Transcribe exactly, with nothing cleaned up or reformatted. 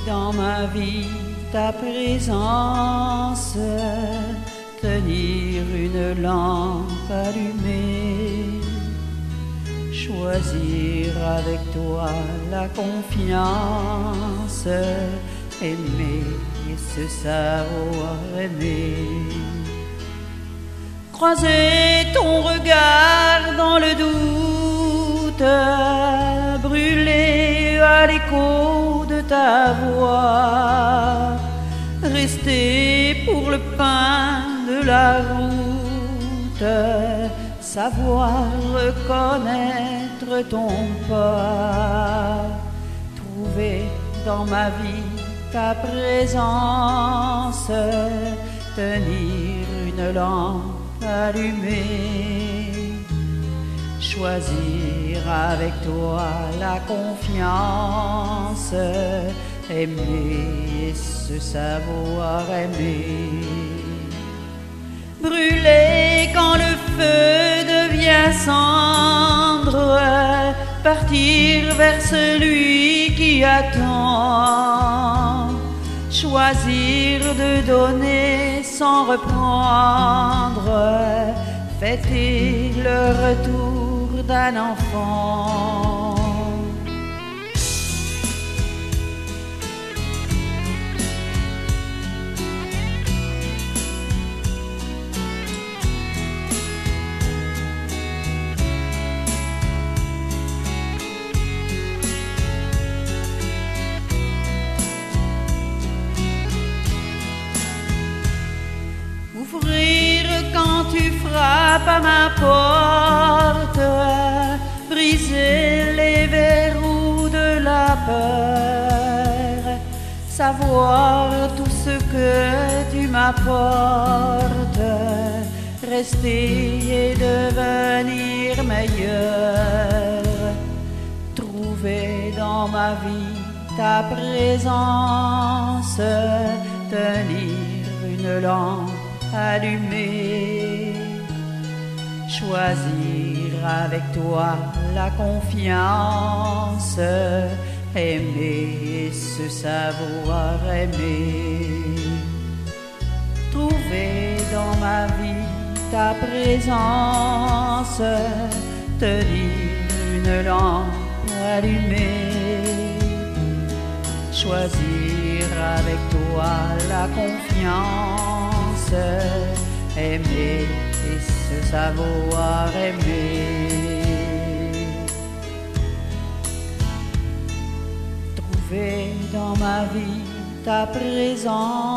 dans ma vie ta présence, tenir une lampe allumée, choisir avec toi la confiance, aimer et se savoir aimer. Croiser ton regard dans le doute, brûler à l'écho de ta voix, rester pour le pain de la route, savoir reconnaître ton pas, trouver dans ma vie ta présence, tenir une lampe allumée, choisir avec toi la confiance, aimer et se savoir aimer. Brûler quand le feu devient cendre, partir vers celui qui attend, choisir de donner sans reprendre, fêter le retour d'un enfant. Ouvrir quand tu frappes à ma porte, briser les verrous de la peur, savoir tout ce que tu m'apportes, rester et devenir meilleur, trouver dans ma vie ta présence, tenir une lampe allumée, choisir avec toi la confiance, aimer et se savoir aimer, trouver dans ma vie ta présence, tenir une lampe allumée, choisir avec toi la confiance, aimer et se savoir aimer, trouver dans ma vie ta présence,